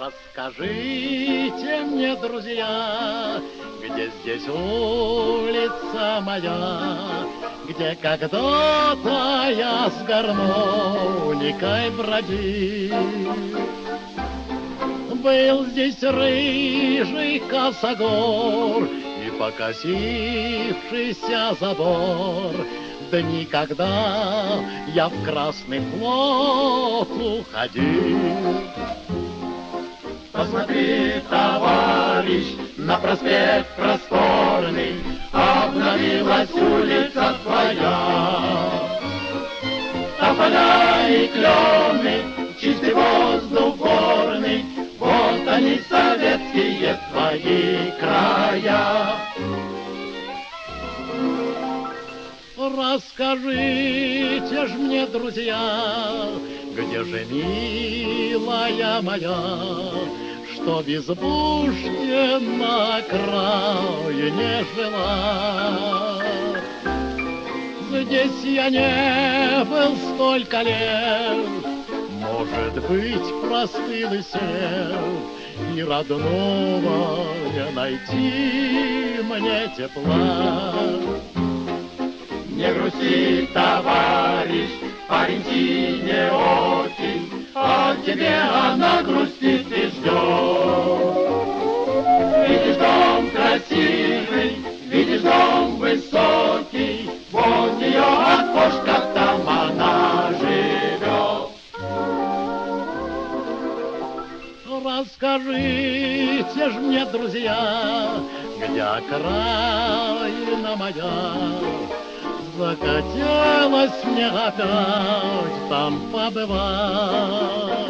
Расскажите мне, друзья, где здесь улица моя, где когда-то я с гармоникой бродил. Был здесь рыжий косогор и покосившийся забор, да никогда я в Красный флот уходил. Посмотри, товарищ, на проспект просторный, обновилась улица твоя. Тополя и клены, чистый воздух горный, вот они, советские твои края. Расскажите ж мне, друзья, где же милая моя, что в избушке на окраине жила? Здесь я не был столько лет, может быть, простыл и след, и родного не найти мне тепла. Не грусти, товарищ, парень синеокий, а тебе она грустит и ждет. Видишь дом красивый, видишь дом высокий, вот ее окошко, там она живет. Расскажите ж мне, друзья, где окраина моя, захотелось мне опять там побывать.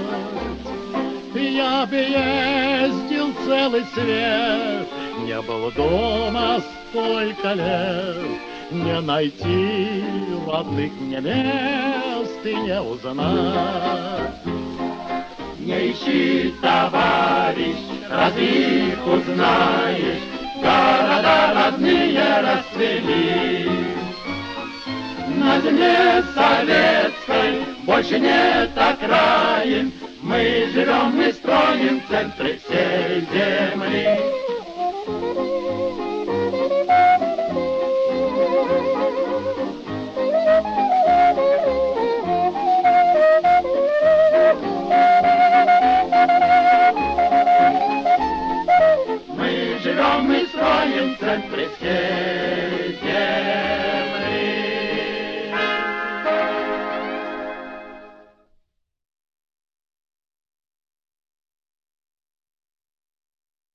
Я бы ездил целый свет, не был дома столько лет, не найти родных мне мест и не узнать. Не ищи, товарищ, разве их узнаешь, города родные расцвели. На земле советской больше нет окраин, мы живем и строим в центре всей земли.